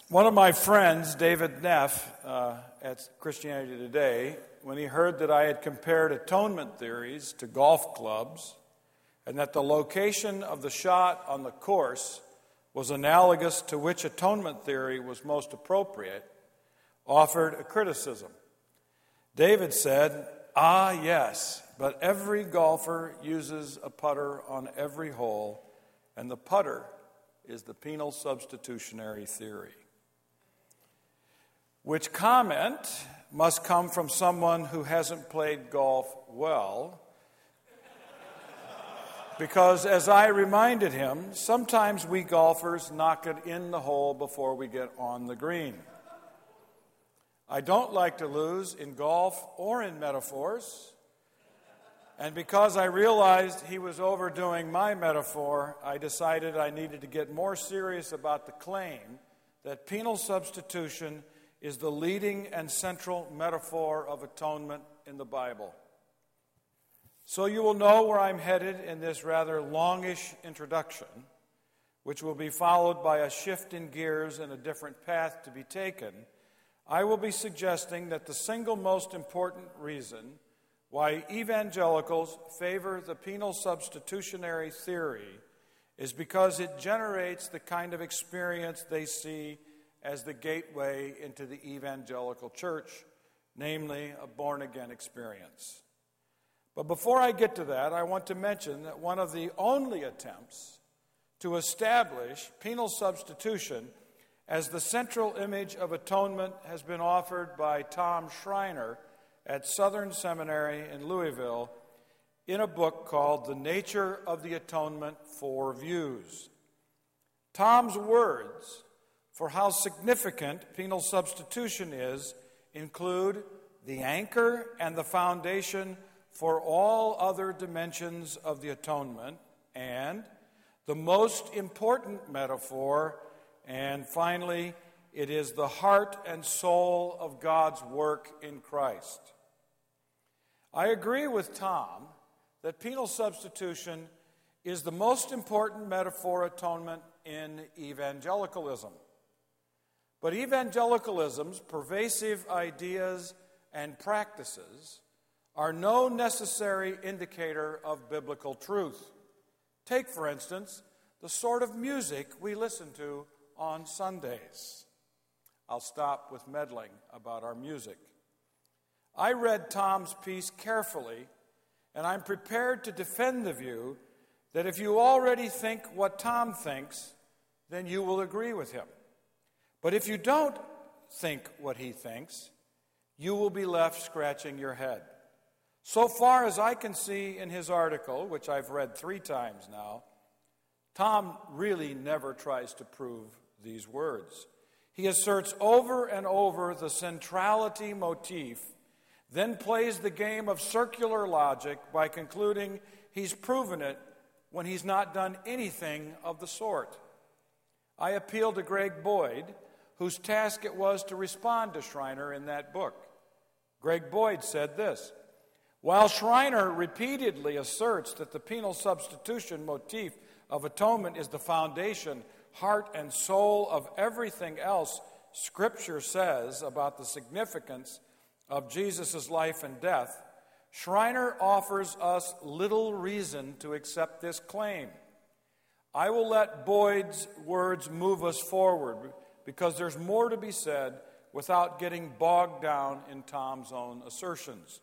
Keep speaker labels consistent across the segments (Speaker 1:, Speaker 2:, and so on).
Speaker 1: One of my friends, David Neff, at Christianity Today, when he heard that I had compared atonement theories to golf clubs and that the location of the shot on the course was analogous to which atonement theory was most appropriate, offered a criticism. David said, yes, but every golfer uses a putter on every hole, and the putter is the penal substitutionary theory. Which comment must come from someone who hasn't played golf well, because as I reminded him, sometimes we golfers knock it in the hole before we get on the green. I don't like to lose in golf or in metaphors, and because I realized he was overdoing my metaphor, I decided I needed to get more serious about the claim that penal substitution is the leading and central metaphor of atonement in the Bible. So you will know where I'm headed in this rather longish introduction, which will be followed by a shift in gears and a different path to be taken. I will be suggesting that the single most important reason why evangelicals favor the penal substitutionary theory is because it generates the kind of experience they see as the gateway into the evangelical church, namely a born-again experience. But before I get to that, I want to mention that one of the only attempts to establish penal substitution as the central image of atonement has been offered by Tom Schreiner at Southern Seminary in Louisville in a book called The Nature of the Atonement, Four Views. Tom's words for how significant penal substitution is include the anchor and the foundation for all other dimensions of the atonement, and the most important metaphor, and finally, it is the heart and soul of God's work in Christ. I agree with Tom that penal substitution is the most important metaphor atonement in evangelicalism. But evangelicalism's pervasive ideas and practices are no necessary indicator of biblical truth. Take, for instance, the sort of music we listen to on Sundays. I'll stop with meddling about our music. I read Tom's piece carefully, and I'm prepared to defend the view that if you already think what Tom thinks, then you will agree with him. But if you don't think what he thinks, you will be left scratching your head. So far as I can see in his article, which I've read 3 times now, Tom really never tries to prove these words. He asserts over and over the centrality motif, then plays the game of circular logic by concluding he's proven it when he's not done anything of the sort. I appeal to Greg Boyd, whose task it was to respond to Schreiner in that book. Greg Boyd said this: while Schreiner repeatedly asserts that the penal substitution motif of atonement is the foundation, heart, and soul of everything else Scripture says about the significance of Jesus' life and death, Schreiner offers us little reason to accept this claim. I will let Boyd's words move us forward because there's more to be said without getting bogged down in Tom's own assertions.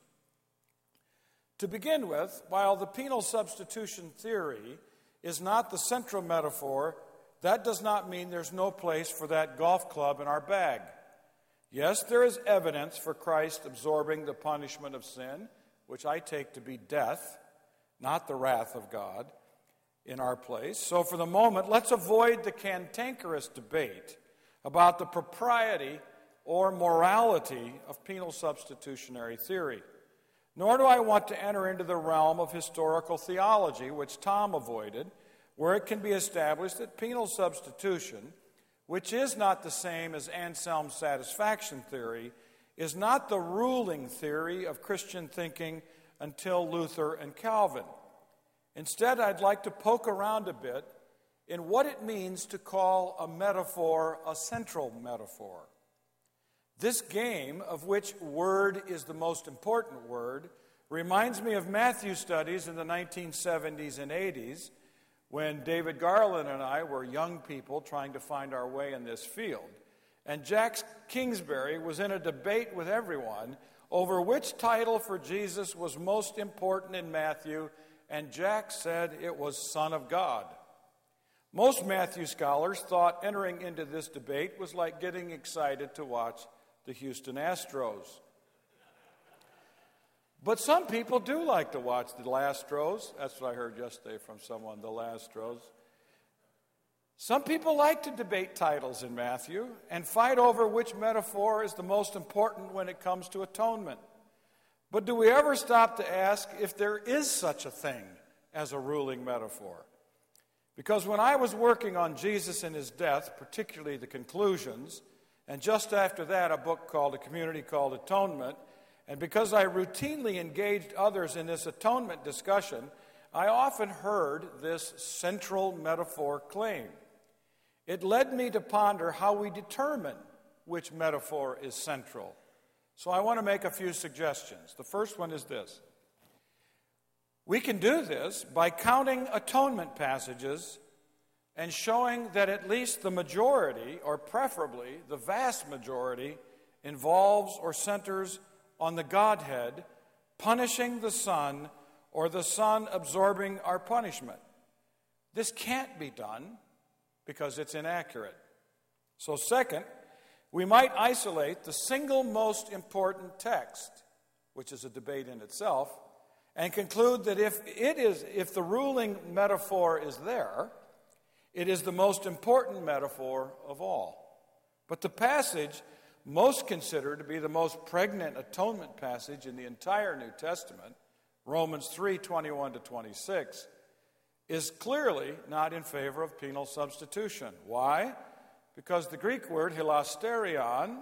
Speaker 1: To begin with, while the penal substitution theory is not the central metaphor, that does not mean there's no place for that golf club in our bag. Yes, there is evidence for Christ absorbing the punishment of sin, which I take to be death, not the wrath of God, in our place. So for the moment, let's avoid the cantankerous debate about the propriety or morality of penal substitutionary theory. Nor do I want to enter into the realm of historical theology, which Tom avoided, where it can be established that penal substitution, which is not the same as Anselm's satisfaction theory, is not the ruling theory of Christian thinking until Luther and Calvin. Instead, I'd like to poke around a bit in what it means to call a metaphor a central metaphor. This game, of which word is the most important word, reminds me of Matthew studies in the 1970s and 80s when David Garland and I were young people trying to find our way in this field. And Jack Kingsbury was in a debate with everyone over which title for Jesus was most important in Matthew, and Jack said it was Son of God. Most Matthew scholars thought entering into this debate was like getting excited to watch the Houston Astros. But some people do like to watch the Astros. That's what I heard yesterday from someone, the Astros. Some people like to debate titles in Matthew and fight over which metaphor is the most important when it comes to atonement. But do we ever stop to ask if there is such a thing as a ruling metaphor? Because when I was working on Jesus and his death, particularly the conclusions, and just after that a book called A Community Called Atonement, and because I routinely engaged others in this atonement discussion, I often heard this central metaphor claim. It led me to ponder how we determine which metaphor is central. So I want to make a few suggestions. The first one is this. We can do this by counting atonement passages and showing that at least the majority, or preferably the vast majority, involves or centers on the Godhead punishing the Son or the Son absorbing our punishment. This can't be done because it's inaccurate. So second, we might isolate the single most important text, which is a debate in itself, and conclude that if the ruling metaphor is there, it is the most important metaphor of all. But the passage most considered to be the most pregnant atonement passage in the entire New Testament, Romans 3:21-26, is clearly not in favor of penal substitution. Why? Because the Greek word hilasterion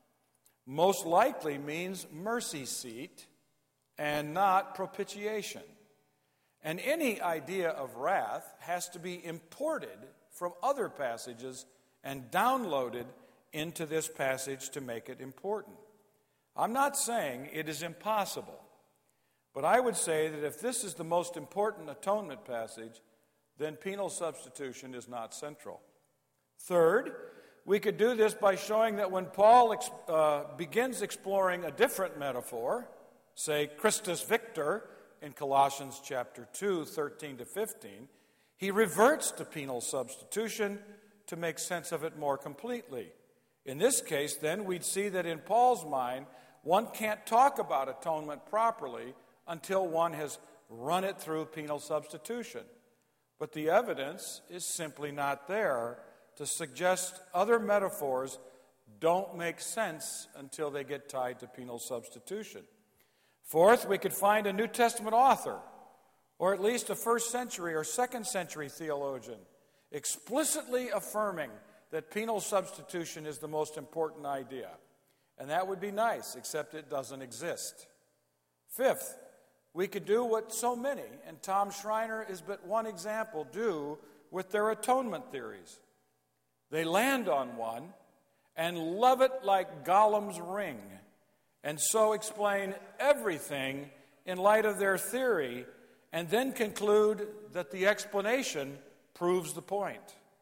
Speaker 1: most likely means mercy seat and not propitiation. And any idea of wrath has to be imported from other passages and downloaded into this passage to make it important. I'm not saying it is impossible, but I would say that if this is the most important atonement passage, then penal substitution is not central. Third, we could do this by showing that when Paul begins exploring a different metaphor, say Christus Victor in Colossians chapter 2, 13-15, he reverts to penal substitution to make sense of it more completely. In this case, then, we'd see that in Paul's mind, one can't talk about atonement properly until one has run it through penal substitution. But the evidence is simply not there to suggest other metaphors don't make sense until they get tied to penal substitution. Fourth, we could find a New Testament author, or at least a first century or second century theologian, explicitly affirming that penal substitution is the most important idea. And that would be nice, except it doesn't exist. Fifth, we could do what so many, and Tom Schreiner is but one example, do with their atonement theories. They land on one and love it like Gollum's ring, and so explain everything in light of their theory, and then conclude that the explanation proves the point.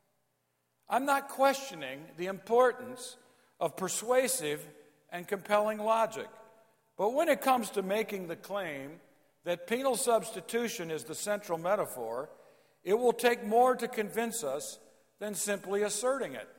Speaker 1: I'm not questioning the importance of persuasive and compelling logic, but when it comes to making the claim that penal substitution is the central metaphor, it will take more to convince us than simply asserting it.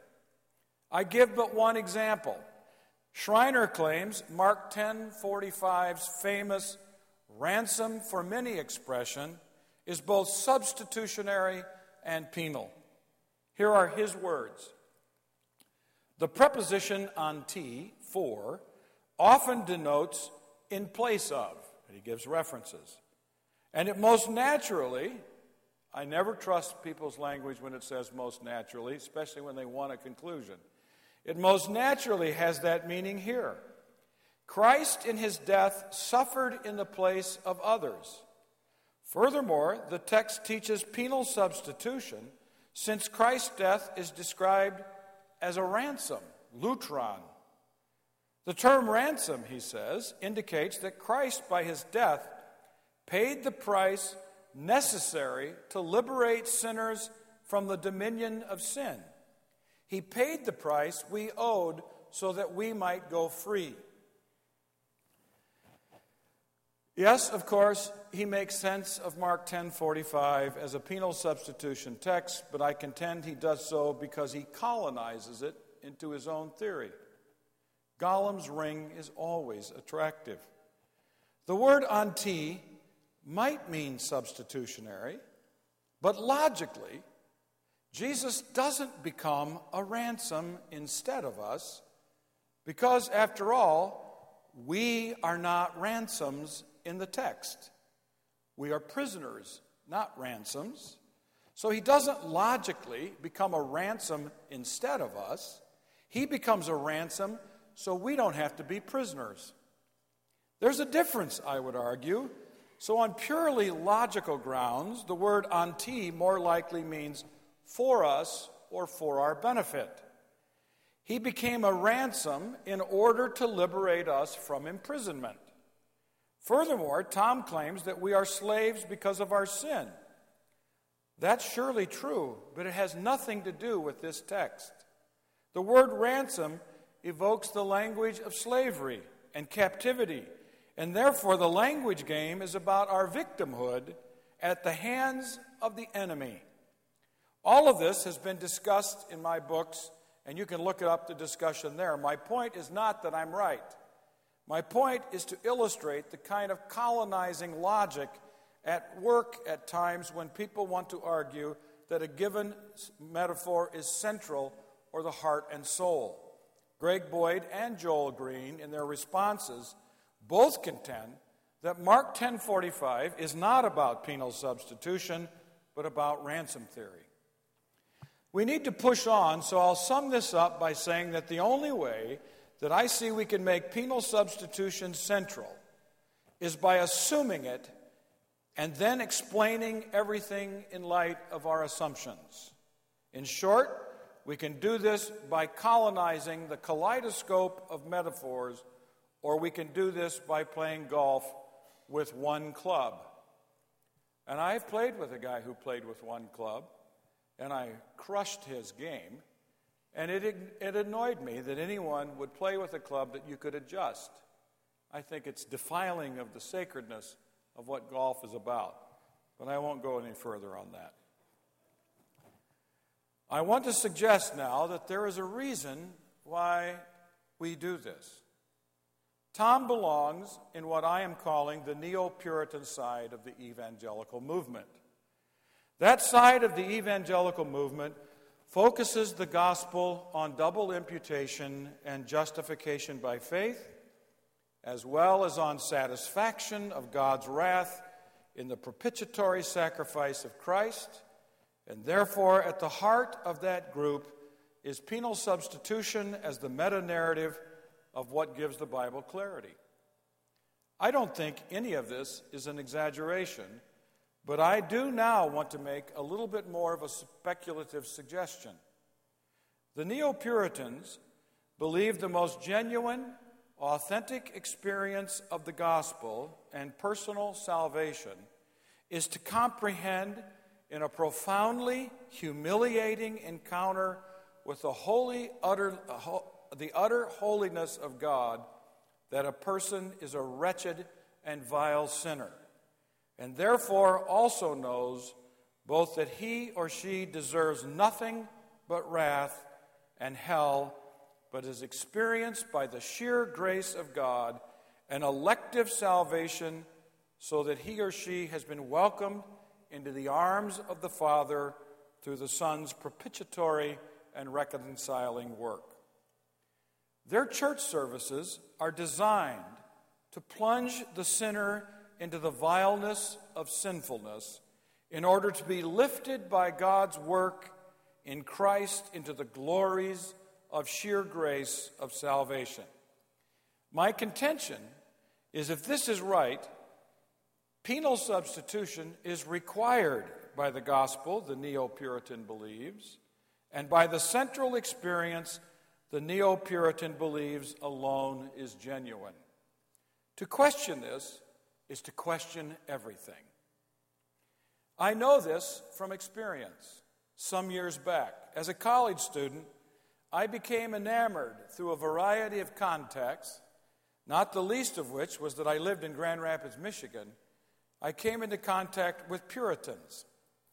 Speaker 1: I give but one example. Schreiner claims Mark 10:45's famous ransom for many expression is both substitutionary and penal. Here are his words. The preposition anti, for, often denotes in place of, and he gives references. And it most naturally, I never trust people's language when it says most naturally, especially when they want a conclusion. It most naturally has that meaning here. Christ in his death suffered in the place of others. Furthermore, the text teaches penal substitution since Christ's death is described as a ransom, lutron. The term ransom, he says, indicates that Christ, by his death, paid the price necessary to liberate sinners from the dominion of sin. He paid the price we owed so that we might go free. Yes, of course, he makes sense of Mark 10:45 as a penal substitution text, but I contend he does so because he colonizes it into his own theory. Gollum's ring is always attractive. The word anti might mean substitutionary, but logically, Jesus doesn't become a ransom instead of us because, after all, we are not ransoms in the text. We are prisoners, not ransoms. So he doesn't logically become a ransom instead of us. He becomes a ransom so we don't have to be prisoners. There's a difference, I would argue. So on purely logical grounds, the word anti more likely means for us or for our benefit. He became a ransom in order to liberate us from imprisonment. Furthermore, Tom claims that we are slaves because of our sin. That's surely true, but it has nothing to do with this text. The word ransom evokes the language of slavery and captivity, and therefore the language game is about our victimhood at the hands of the enemy. All of this has been discussed in my books, and you can look up the discussion there. My point is not that I'm right. My point is to illustrate the kind of colonizing logic at work at times when people want to argue that a given metaphor is central or the heart and soul. Greg Boyd and Joel Green, in their responses, both contend that Mark 10:45 is not about penal substitution, but about ransom theory. We need to push on, so I'll sum this up by saying that the only way that I see we can make penal substitution central is by assuming it and then explaining everything in light of our assumptions. In short, we can do this by colonizing the kaleidoscope of metaphors, or we can do this by playing golf with one club. And I've played with a guy who played with one club, and I crushed his game. And it annoyed me that anyone would play with a club that you could adjust. I think it's defiling of the sacredness of what golf is about. But I won't go any further on that. I want to suggest now that there is a reason why we do this. Tom belongs in what I am calling the neo-Puritan side of the evangelical movement. That side of the evangelical movement focuses the gospel on double imputation and justification by faith, as well as on satisfaction of God's wrath in the propitiatory sacrifice of Christ, and therefore at the heart of that group is penal substitution as the meta-narrative of what gives the Bible clarity. I don't think any of this is an exaggeration, but I do now want to make a little bit more of a speculative suggestion. The Neo-Puritans believed the most genuine, authentic experience of the gospel and personal salvation is to comprehend in a profoundly humiliating encounter with the utter holiness of God that a person is a wretched and vile sinner, and therefore also knows both that he or she deserves nothing but wrath and hell, but is experienced by the sheer grace of God an elective salvation so that he or she has been welcomed into the arms of the Father through the Son's propitiatory and reconciling work. Their church services are designed to plunge the sinner into the vileness of sinfulness in order to be lifted by God's work in Christ into the glories of sheer grace of salvation. My contention is if this is right, penal substitution is required by the gospel, the Neo-Puritan believes, and by the central experience, the Neo-Puritan believes alone is genuine. To question this is to question everything. I know this from experience. Some years back, as a college student, I became enamored through a variety of contexts, not the least of which was that I lived in Grand Rapids, Michigan. I came into contact with Puritans.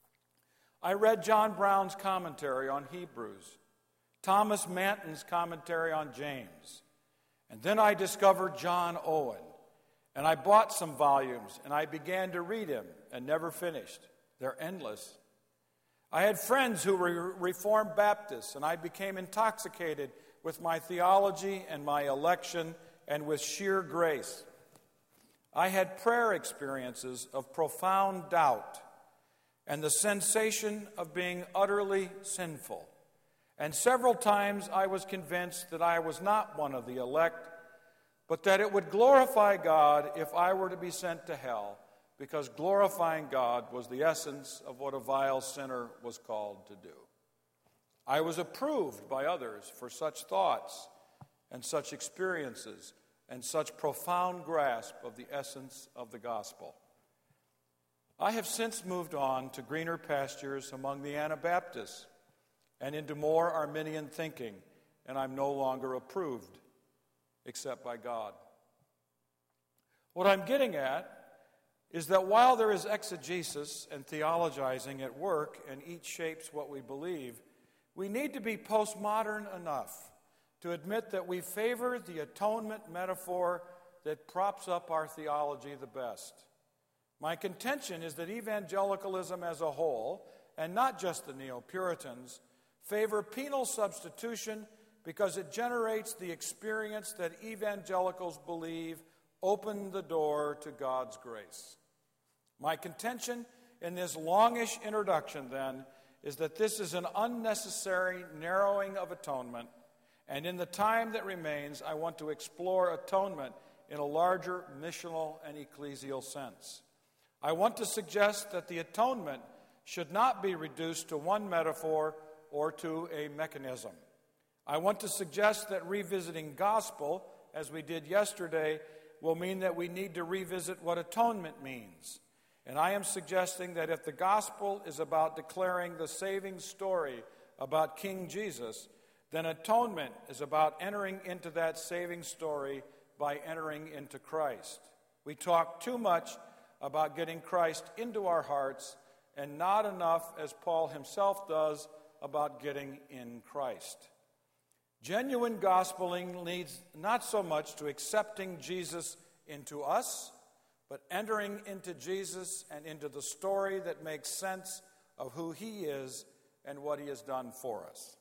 Speaker 1: I read John Brown's commentary on Hebrews, Thomas Manton's commentary on James, and then I discovered John Owen, and I bought some volumes, and I began to read him and never finished. They're endless. I had friends who were Reformed Baptists, and I became intoxicated with my theology and my election and with sheer grace. I had prayer experiences of profound doubt and the sensation of being utterly sinful. And several times I was convinced that I was not one of the elect, but that it would glorify God if I were to be sent to hell, because glorifying God was the essence of what a vile sinner was called to do. I was approved by others for such thoughts and such experiences and such profound grasp of the essence of the gospel. I have since moved on to greener pastures among the Anabaptists and into more Arminian thinking, and I'm no longer approved except by God. What I'm getting at is that while there is exegesis and theologizing at work and each shapes what we believe, we need to be postmodern enough to admit that we favor the atonement metaphor that props up our theology the best. My contention is that evangelicalism as a whole, and not just the Neo-Puritans, favor penal substitution because it generates the experience that evangelicals believe opened the door to God's grace. My contention in this longish introduction, then, is that this is an unnecessary narrowing of atonement, and in the time that remains, I want to explore atonement in a larger missional and ecclesial sense. I want to suggest that the atonement should not be reduced to one metaphor or to a mechanism. I want to suggest that revisiting gospel, as we did yesterday, will mean that we need to revisit what atonement means. And I am suggesting that if the gospel is about declaring the saving story about King Jesus, then atonement is about entering into that saving story by entering into Christ. We talk too much about getting Christ into our hearts and not enough, as Paul himself does, about getting in Christ. Genuine gospeling leads not so much to accepting Jesus into us, but entering into Jesus and into the story that makes sense of who he is and what he has done for us.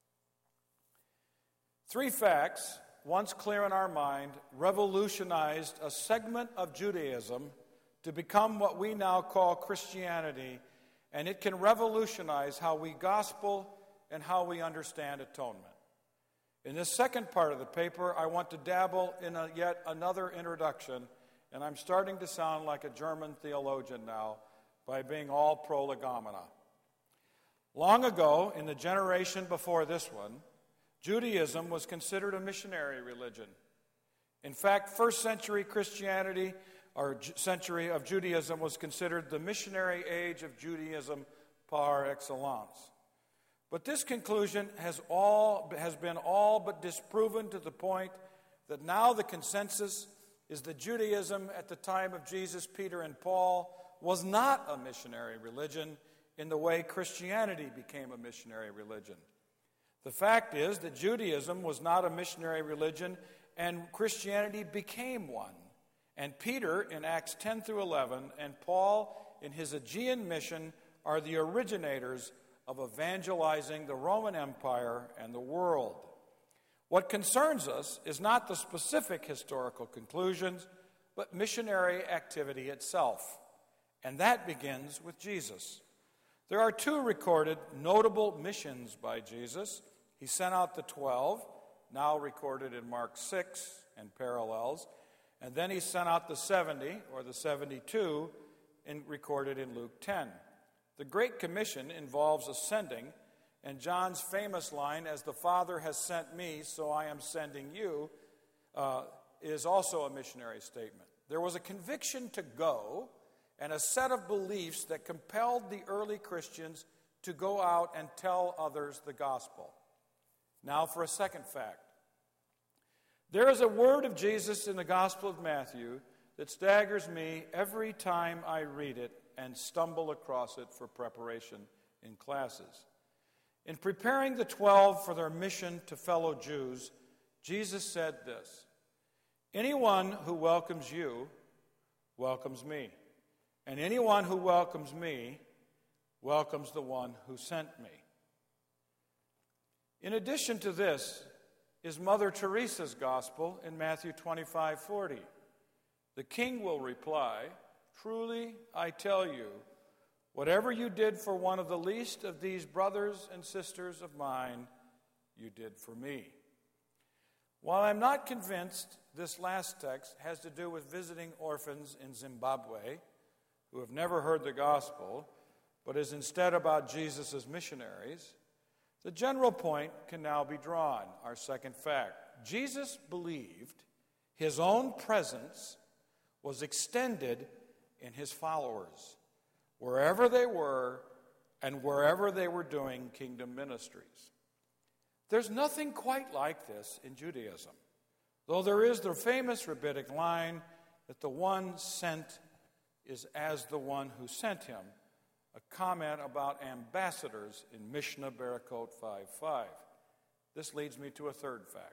Speaker 1: 3 facts, once clear in our mind, revolutionized a segment of Judaism to become what we now call Christianity, and it can revolutionize how we gospel and how we understand atonement. In this second part of the paper, I want to dabble in yet another introduction, and I'm starting to sound like a German theologian now by being all prolegomena. Long ago, in the generation before this one, Judaism was considered a missionary religion. In fact, first century Christianity, or century of Judaism, was considered the missionary age of Judaism par excellence. But this conclusion has been all but disproven to the point that now the consensus is that Judaism at the time of Jesus, Peter, and Paul was not a missionary religion in the way Christianity became a missionary religion. The fact is that Judaism was not a missionary religion and Christianity became one. And Peter in Acts 10 through 11 and Paul in his Aegean mission are the originators of evangelizing the Roman Empire and the world. What concerns us is not the specific historical conclusions, but missionary activity itself. And that begins with Jesus. There are 2 recorded notable missions by Jesus. He sent out the 12, now recorded in Mark 6 and parallels, and then he sent out the 70, or the 72, recorded in Luke 10. The Great Commission involves ascending, and John's famous line, "As the Father has sent me, so I am sending you," is also a missionary statement. There was a conviction to go and a set of beliefs that compelled the early Christians to go out and tell others the gospel. Now for a second fact. There is a word of Jesus in the Gospel of Matthew that staggers me every time I read it and stumble across it for preparation in classes. In preparing the 12 for their mission to fellow Jews, Jesus said this: "Anyone who welcomes you welcomes me, and anyone who welcomes me welcomes the one who sent me." In addition to this is Mother Teresa's gospel in Matthew 25:40. "The king will reply, 'Truly, I tell you, whatever you did for one of the least of these brothers and sisters of mine, you did for me.'" While I'm not convinced this last text has to do with visiting orphans in Zimbabwe who have never heard the gospel, but is instead about Jesus' missionaries, the general point can now be drawn. Our second fact: Jesus believed his own presence was extended in his followers, wherever they were and wherever they were doing kingdom ministries. There's nothing quite like this in Judaism, though there is the famous rabbinic line that the one sent is as the one who sent him, a comment about ambassadors in Mishnah Barakot 5:5. This leads me to a third fact.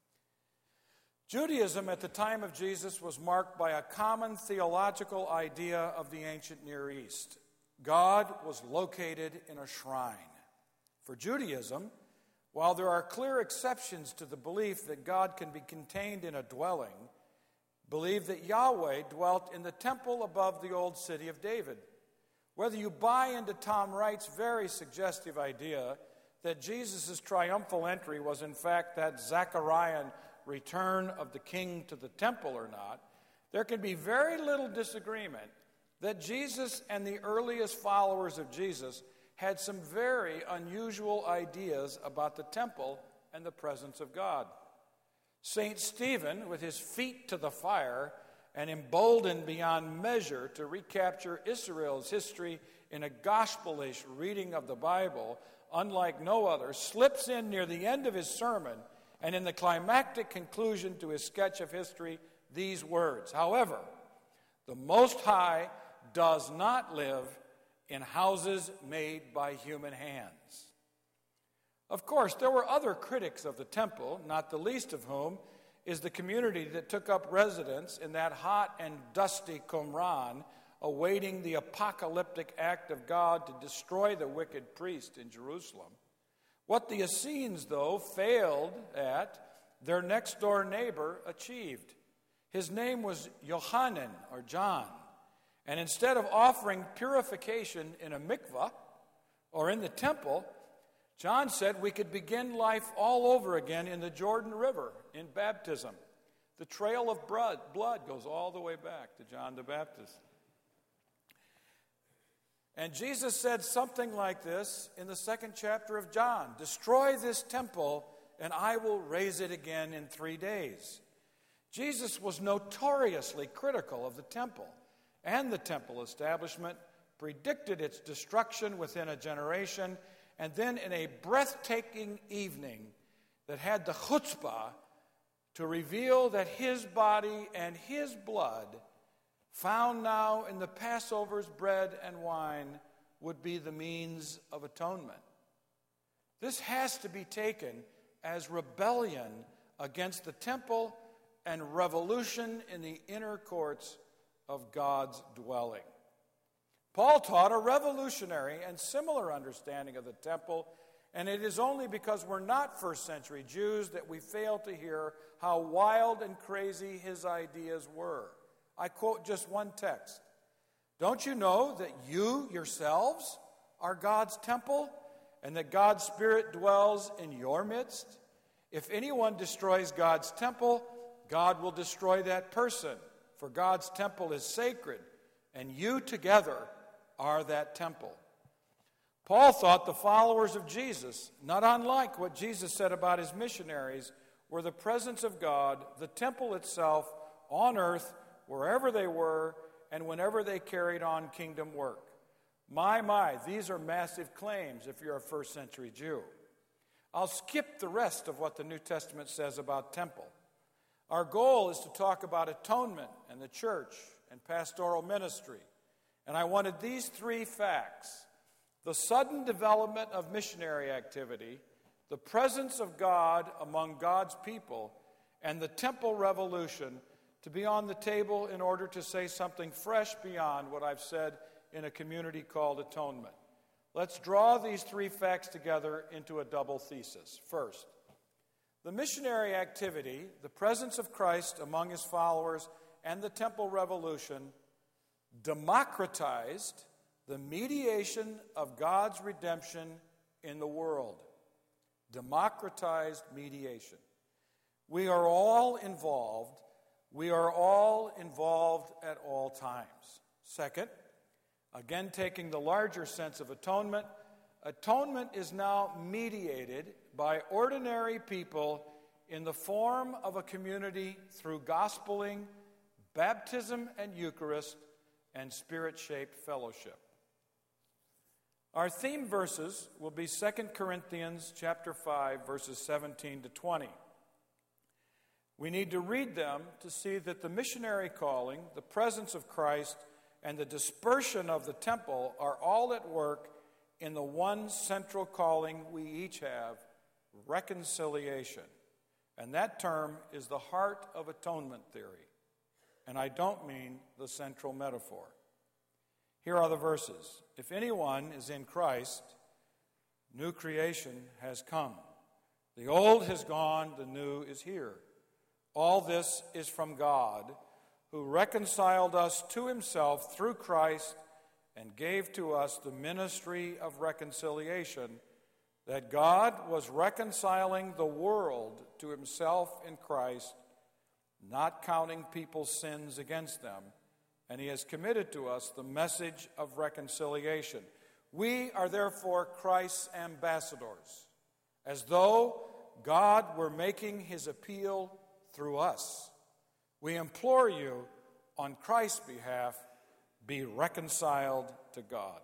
Speaker 1: Judaism at the time of Jesus was marked by a common theological idea of the ancient Near East. God was located in a shrine. For Judaism, while there are clear exceptions to the belief that God can be contained in a dwelling, believe that Yahweh dwelt in the temple above the old city of David. Whether you buy into Tom Wright's very suggestive idea that Jesus' triumphal entry was in fact that Zechariah return of the king to the temple or not, there can be very little disagreement that Jesus and the earliest followers of Jesus had some very unusual ideas about the temple and the presence of God. St. Stephen, with his feet to the fire and emboldened beyond measure to recapture Israel's history in a gospelish reading of the Bible, unlike no other, slips in near the end of his sermon and in the climactic conclusion to his sketch of history these words: "However, the Most High does not live in houses made by human hands." Of course, there were other critics of the temple, not the least of whom is the community that took up residence in that hot and dusty Qumran, awaiting the apocalyptic act of God to destroy the wicked priest in Jerusalem. What the Essenes, though, failed at, their next-door neighbor achieved. His name was Yohanan, or John, and instead of offering purification in a mikvah or in the temple, John said we could begin life all over again in the Jordan River in baptism. The trail of blood goes all the way back to John the Baptist. And Jesus said something like this in the second chapter of John: "Destroy this temple, and I will raise it again in 3 days." Jesus was notoriously critical of the temple and the temple establishment, predicted its destruction within a generation, and then in a breathtaking evening that had the chutzpah to reveal that his body and his blood, found now in the Passover's bread and wine, would be the means of atonement. This has to be taken as rebellion against the temple and revolution in the inner courts of God's dwelling. Paul taught a revolutionary and similar understanding of the temple, and it is only because we're not first-century Jews that we fail to hear how wild and crazy his ideas were. I quote just one text. "Don't you know that you yourselves are God's temple and that God's Spirit dwells in your midst? If anyone destroys God's temple, God will destroy that person, for God's temple is sacred, and you together are that temple." Paul thought the followers of Jesus, not unlike what Jesus said about his missionaries, were the presence of God, the temple itself, on earth, wherever they were, and whenever they carried on kingdom work. My, these are massive claims if you're a first century Jew. I'll skip the rest of what the New Testament says about temple. Our goal is to talk about atonement and the church and pastoral ministry. And I wanted these three facts: the sudden development of missionary activity, the presence of God among God's people, and the temple revolution to be on the table in order to say something fresh beyond what I've said in a community called atonement. Let's draw these three facts together into a double thesis. First, the missionary activity, the presence of Christ among his followers, and the temple revolution democratized the mediation of God's redemption in the world. Democratized mediation. We are all involved. We are all involved at all times. Second, again taking the larger sense of atonement, atonement is now mediated by ordinary people in the form of a community through gospeling, baptism and Eucharist, and Spirit-shaped fellowship. Our theme verses will be 2 Corinthians chapter 5, verses 17 to 20. We need to read them to see that the missionary calling, the presence of Christ, and the dispersion of the temple are all at work in the one central calling we each have, reconciliation. And that term is the heart of atonement theory. And I don't mean the central metaphor. Here are the verses. If anyone is in Christ, new creation has come. The old has gone, the new is here. All this is from God, who reconciled us to himself through Christ and gave to us the ministry of reconciliation, that God was reconciling the world to himself in Christ, not counting people's sins against them, and he has committed to us the message of reconciliation. We are therefore Christ's ambassadors, as though God were making his appeal through us. We implore you, on Christ's behalf, be reconciled to God.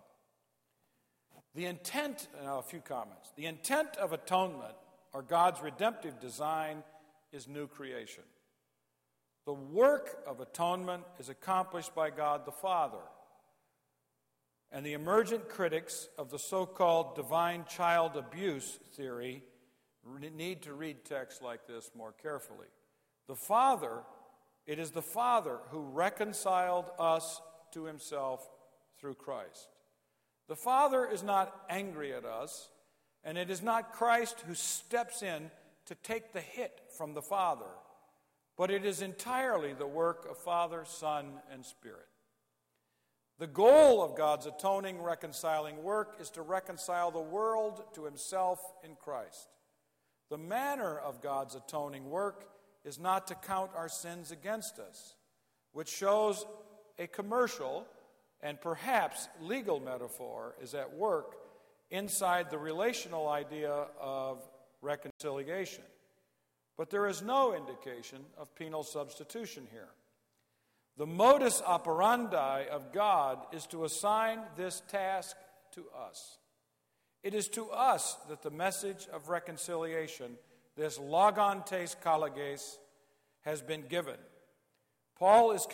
Speaker 1: Now a few comments. The intent of atonement, or God's redemptive design, is new creation. The work of atonement is accomplished by God the Father. And the emergent critics of the so-called divine child abuse theory need to read texts like this more carefully. It is the Father who reconciled us to himself through Christ. The Father is not angry at us, and it is not Christ who steps in to take the hit from the Father, but it is entirely the work of Father, Son, and Spirit. The goal of God's atoning, reconciling work is to reconcile the world to himself in Christ. The manner of God's atoning work is not to count our sins against us, which shows a commercial and perhaps legal metaphor is at work inside the relational idea of reconciliation. But there is no indication of penal substitution here. The modus operandi of God is to assign this task to us. It is to us that the message of reconciliation, this logantes colleges, has been given. Paul is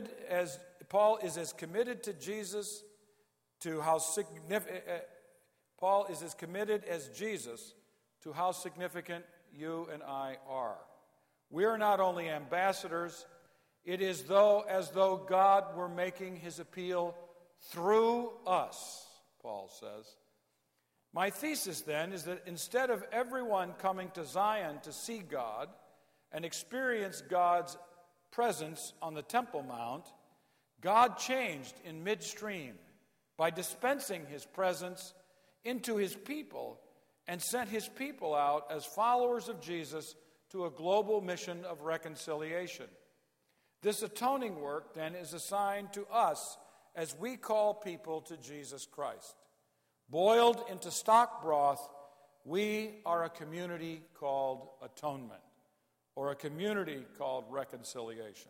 Speaker 1: as committed to Jesus to how significant Paul is as committed as Jesus to how significant you and I are. We are not only ambassadors, it is as though God were making his appeal through us, Paul says. My thesis then is that instead of everyone coming to Zion to see God and experience God's presence on the Temple Mount, God changed in midstream by dispensing his presence into his people and sent his people out as followers of Jesus to a global mission of reconciliation. This atoning work, then, is assigned to us as we call people to Jesus Christ. Boiled into stock broth, we are a community called atonement, or a community called reconciliation.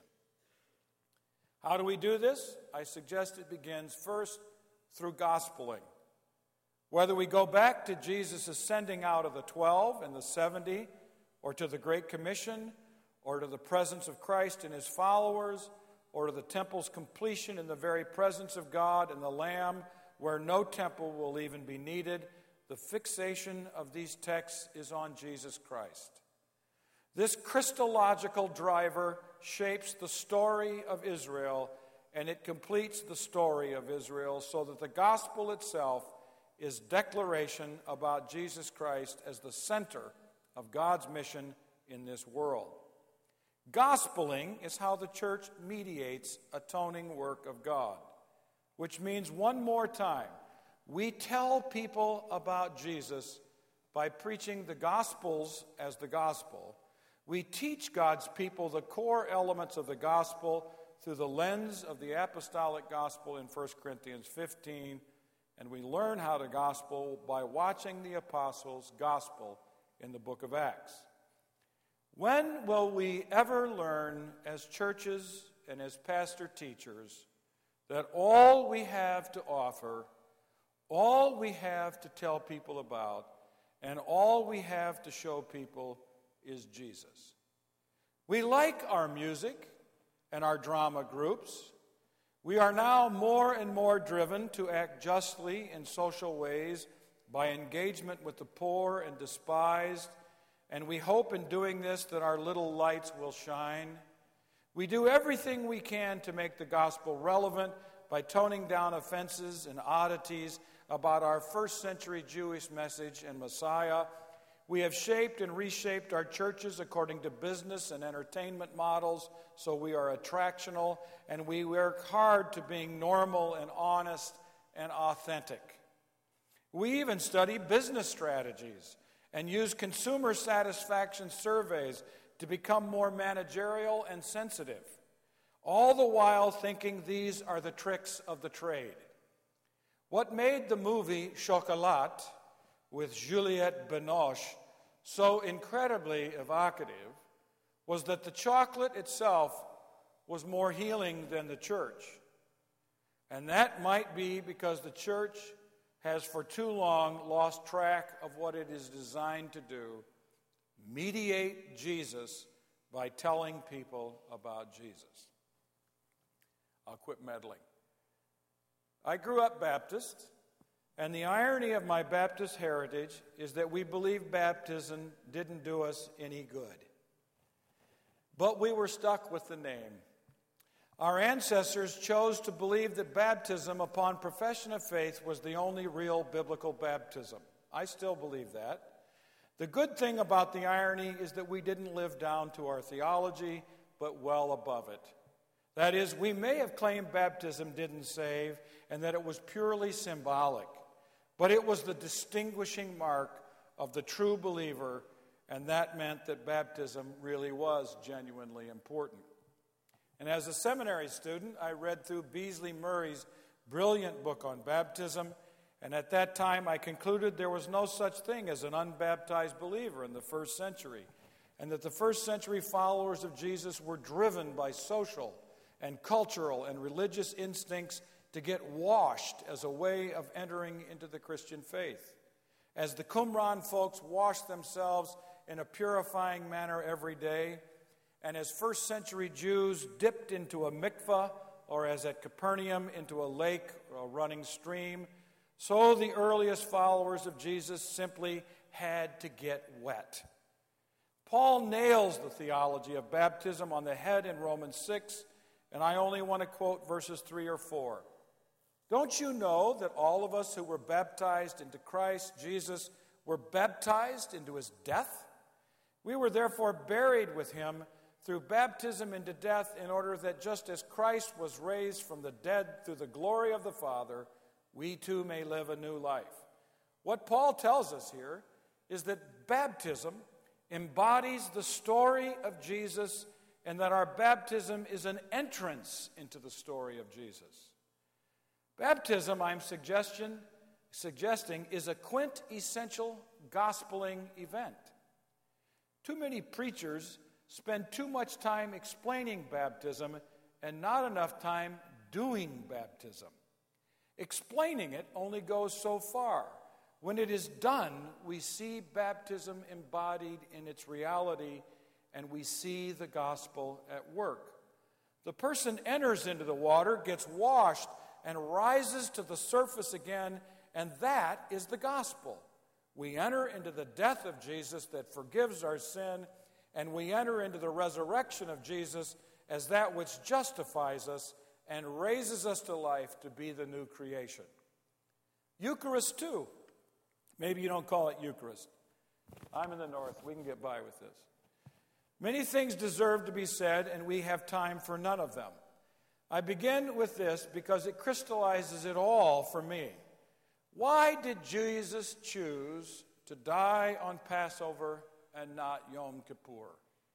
Speaker 1: How do we do this? I suggest it begins first through gospeling. Whether we go back to Jesus' sending out of the 12 and the 70, or to the Great Commission, or to the presence of Christ and his followers, or to the temple's completion in the very presence of God and the Lamb, where no temple will even be needed, the fixation of these texts is on Jesus Christ. This Christological driver shapes the story of Israel, and it completes the story of Israel so that the gospel itself is declaration about Jesus Christ as the center of God's mission in this world. Gospeling is how the church mediates atoning work of God, which means one more time, we tell people about Jesus by preaching the Gospels as the gospel. We teach God's people the core elements of the gospel through the lens of the apostolic gospel in 1 Corinthians 15, and we learn how to gospel by watching the apostles gospel in the book of Acts. When will we ever learn as churches and as pastor teachers that all we have to offer, all we have to tell people about, and all we have to show people is Jesus? We like our music and our drama groups. We are now more and more driven to act justly in social ways by engagement with the poor and despised, and we hope in doing this that our little lights will shine. We do everything we can to make the gospel relevant by toning down offenses and oddities about our first century Jewish message and Messiah. We have shaped and reshaped our churches according to business and entertainment models, so we are attractional, and we work hard to being normal and honest and authentic. We even study business strategies and use consumer satisfaction surveys to become more managerial and sensitive, all the while thinking these are the tricks of the trade. What made the movie Chocolat with Juliette Binoche so incredibly evocative was that the chocolate itself was more healing than the church. And that might be because the church has for too long lost track of what it is designed to do: mediate Jesus by telling people about Jesus. I'll quit meddling. I grew up Baptist, and the irony of my Baptist heritage is that we believe baptism didn't do us any good. But we were stuck with the name. Our ancestors chose to believe that baptism upon profession of faith was the only real biblical baptism. I still believe that. The good thing about the irony is that we didn't live down to our theology, but well above it. That is, we may have claimed baptism didn't save and that it was purely symbolic, but it was the distinguishing mark of the true believer, and that meant that baptism really was genuinely important. And as a seminary student, I read through Beasley Murray's brilliant book on baptism, and at that time I concluded there was no such thing as an unbaptized believer in the first century, and that the first century followers of Jesus were driven by social and cultural and religious instincts to get washed as a way of entering into the Christian faith. As the Qumran folks washed themselves in a purifying manner every day, and as first century Jews dipped into a mikveh, or as at Capernaum into a lake or a running stream, so the earliest followers of Jesus simply had to get wet. Paul nails the theology of baptism on the head in Romans 6, and I only want to quote verses 3 or 4. Don't you know that all of us who were baptized into Christ Jesus were baptized into his death? We were therefore buried with him through baptism into death, in order that just as Christ was raised from the dead through the glory of the Father, we too may live a new life. What Paul tells us here is that baptism embodies the story of Jesus, and that our baptism is an entrance into the story of Jesus. Baptism, I'm suggesting, suggesting is a quintessential gospeling event. Too many preachers spend too much time explaining baptism and not enough time doing baptism. Explaining it only goes so far. When it is done, we see baptism embodied in its reality, and we see the gospel at work. The person enters into the water, gets washed, and rises to the surface again, and that is the gospel. We enter into the death of Jesus that forgives our sin, and we enter into the resurrection of Jesus as that which justifies us and raises us to life to be the new creation. Eucharist, too. Maybe you don't call it Eucharist. I'm in the north. We can get by with this. Many things deserve to be said, and we have time for none of them. I begin with this because it crystallizes it all for me. Why did Jesus choose to die on Passover and not Yom Kippur?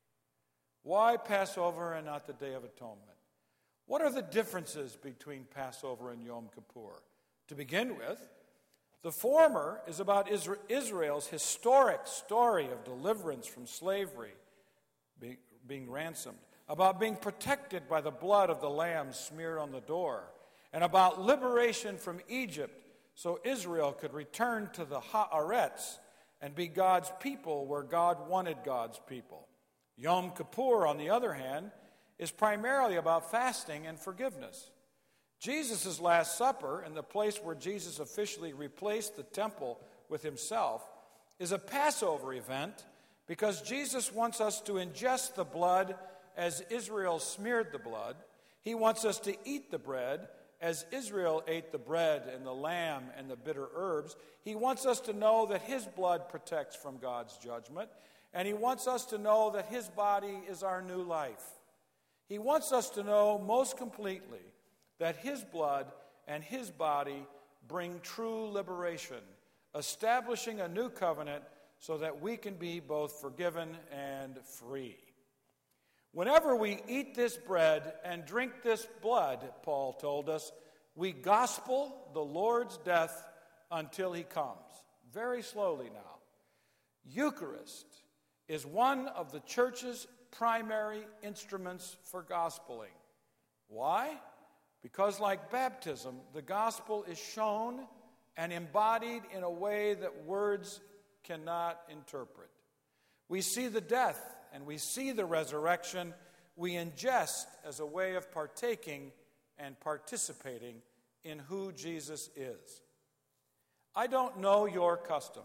Speaker 1: Why Passover and not the Day of Atonement? What are the differences between Passover and Yom Kippur? To begin with, the former is about Israel's historic story of deliverance from slavery, being ransomed, about being protected by the blood of the lamb smeared on the door, and about liberation from Egypt so Israel could return to the Haaretz and be God's people where God wanted God's people. Yom Kippur, on the other hand, is primarily about fasting and forgiveness. Jesus' Last Supper, and the place where Jesus officially replaced the temple with himself, is a Passover event because Jesus wants us to ingest the blood as Israel smeared the blood. He wants us to eat the bread as Israel ate the bread and the lamb and the bitter herbs. He wants us to know that his blood protects from God's judgment, and he wants us to know that his body is our new life. He wants us to know most completely that his blood and his body bring true liberation, establishing a new covenant so that we can be both forgiven and free. Whenever we eat this bread and drink this blood, Paul told us, we gospel the Lord's death until he comes. Very slowly now. Eucharist is one of the church's primary instruments for gospeling. Why? Because like baptism, the gospel is shown and embodied in a way that words cannot interpret. We see the death and we see the resurrection. We ingest as a way of partaking and participating in who Jesus is. I don't know your custom,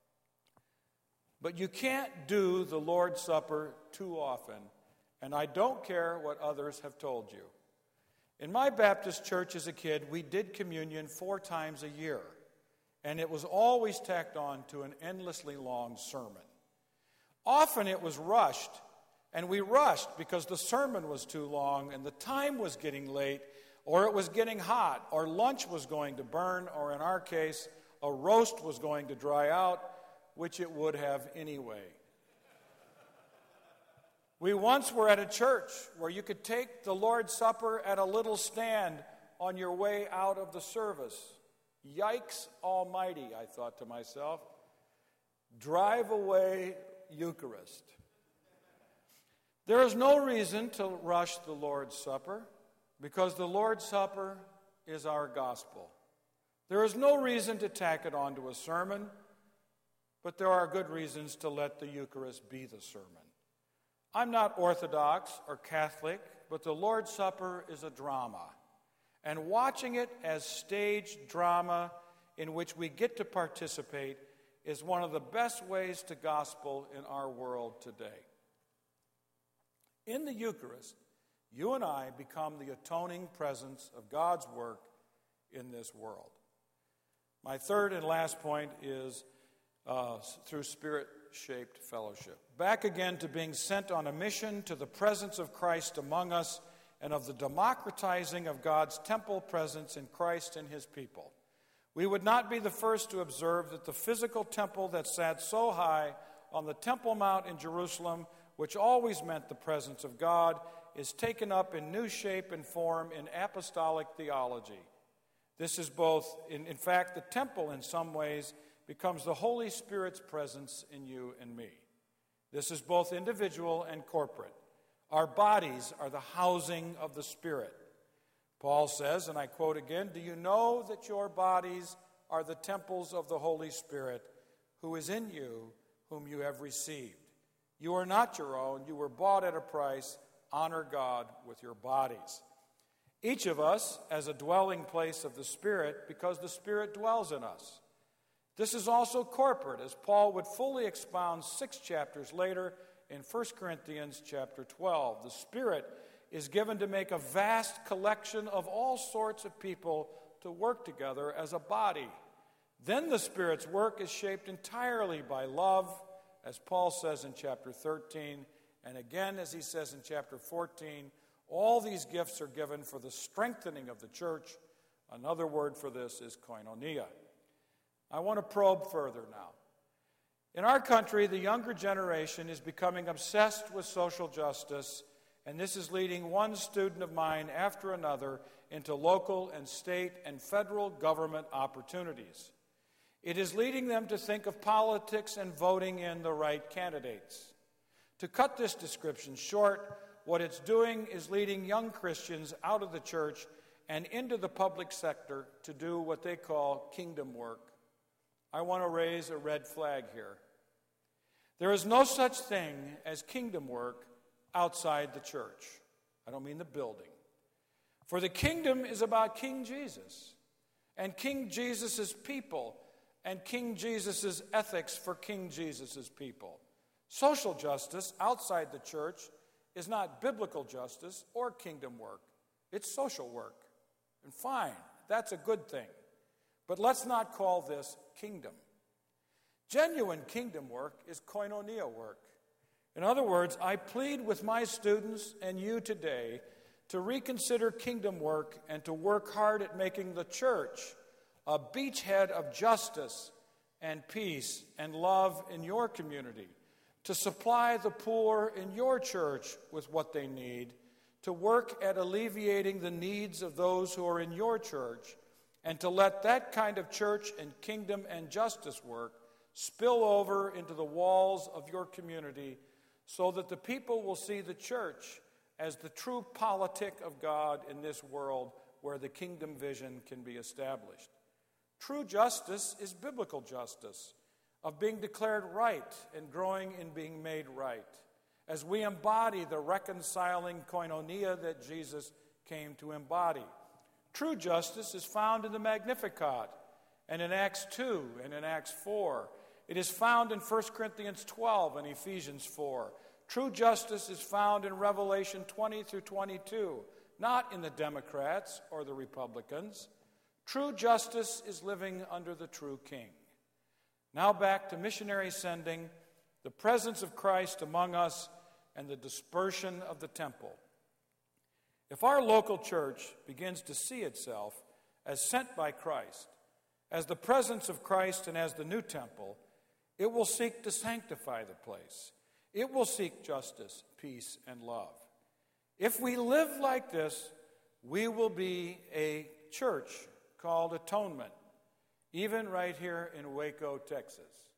Speaker 1: but you can't do the Lord's Supper too often, and I don't care what others have told you. In my Baptist church as a kid, we did communion 4 times a year, and it was always tacked on to an endlessly long sermon. Often it was rushed, and we rushed because the sermon was too long and the time was getting late, or it was getting hot, or lunch was going to burn, or in our case, a roast was going to dry out, which it would have anyway. We once were at a church where you could take the Lord's Supper at a little stand on your way out of the service. Yikes almighty, I thought to myself. Drive away Eucharist. There is no reason to rush the Lord's Supper because the Lord's Supper is our gospel. There is no reason to tack it onto a sermon, but there are good reasons to let the Eucharist be the sermon. I'm not Orthodox or Catholic, but the Lord's Supper is a drama. And watching it as staged drama in which we get to participate is one of the best ways to gospel in our world today. In the Eucharist, you and I become the atoning presence of God's work in this world. My third and last point is through Spirit-shaped fellowship. Back again to being sent on a mission to the presence of Christ among us and of the democratizing of God's temple presence in Christ and his people. We would not be the first to observe that the physical temple that sat so high on the Temple Mount in Jerusalem, which always meant the presence of God, is taken up in new shape and form in apostolic theology. This is both, in fact, the temple in some ways becomes the Holy Spirit's presence in you and me. This is both individual and corporate. Our bodies are the housing of the Spirit. Paul says, and I quote again, "Do you know that your bodies are the temples of the Holy Spirit, who is in you, whom you have received? You are not your own. You were bought at a price. Honor God with your bodies." Each of us as a dwelling place of the Spirit because the Spirit dwells in us. This is also corporate, as Paul would fully expound 6 chapters later in 1 Corinthians chapter 12. The Spirit is given to make a vast collection of all sorts of people to work together as a body. Then the Spirit's work is shaped entirely by love, as Paul says in chapter 13, and again as he says in chapter 14, all these gifts are given for the strengthening of the church. Another word for this is koinonia. I want to probe further now. In our country, the younger generation is becoming obsessed with social justice, and this is leading one student of mine after another into local and state and federal government opportunities. It is leading them to think of politics and voting in the right candidates. To cut this description short, what it's doing is leading young Christians out of the church and into the public sector to do what they call kingdom work. I want to raise a red flag here. There is no such thing as kingdom work outside the church. I don't mean the building. For the kingdom is about King Jesus, and King Jesus' people, and King Jesus' ethics for King Jesus' people. Social justice outside the church is not biblical justice or kingdom work. It's social work. And fine, that's a good thing. But let's not call this kingdom. Genuine kingdom work is koinonia work. In other words, I plead with my students and you today to reconsider kingdom work and to work hard at making the church a beachhead of justice and peace and love in your community, to supply the poor in your church with what they need, to work at alleviating the needs of those who are in your church, and to let that kind of church and kingdom and justice work spill over into the walls of your community so that the people will see the church as the true politic of God in this world where the kingdom vision can be established. True justice is biblical justice, of being declared right and growing in being made right, as we embody the reconciling koinonia that Jesus came to embody. True justice is found in the Magnificat and in Acts 2 and in Acts 4. It is found in 1 Corinthians 12 and Ephesians 4. True justice is found in Revelation 20 through 22, not in the Democrats or the Republicans. True justice is living under the true King. Now back to missionary sending, the presence of Christ among us, and the dispersion of the temple. If our local church begins to see itself as sent by Christ, as the presence of Christ and as the new temple, it will seek to sanctify the place. It will seek justice, peace, and love. If we live like this, we will be a church called Atonement, even right here in Waco, Texas.